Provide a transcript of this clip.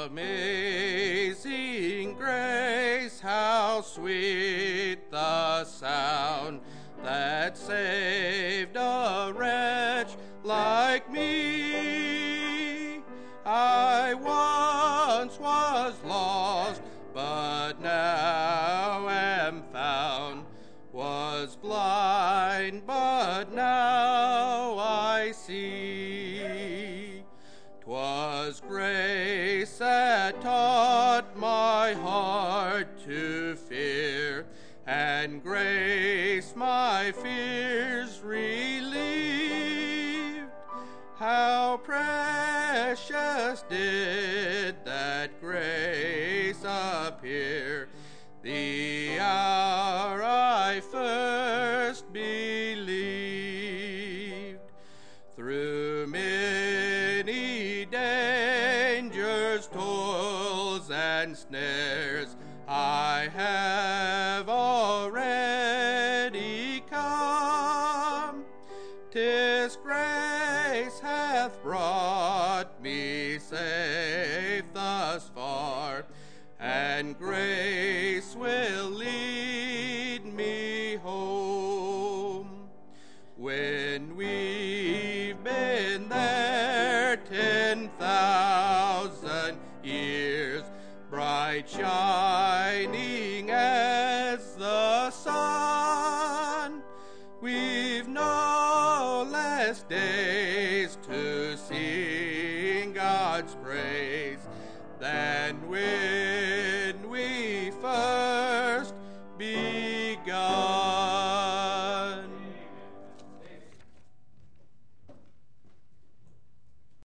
Amazing grace, how sweet the sound that saved a wretch like me. I once was lost, but now am found, was blind, but now I see. 'Twas grace that taught my heart to fear, and grace my fears relieved. How precious did that grace appear the hour I first believed. Through many dangers, toils, and snares I have already come. 'Tis grace hath brought me safe thus far, and grace will lead me home. When we've been there 10,000 years, bright shining as the sun, we've no less days to sing God's praise than with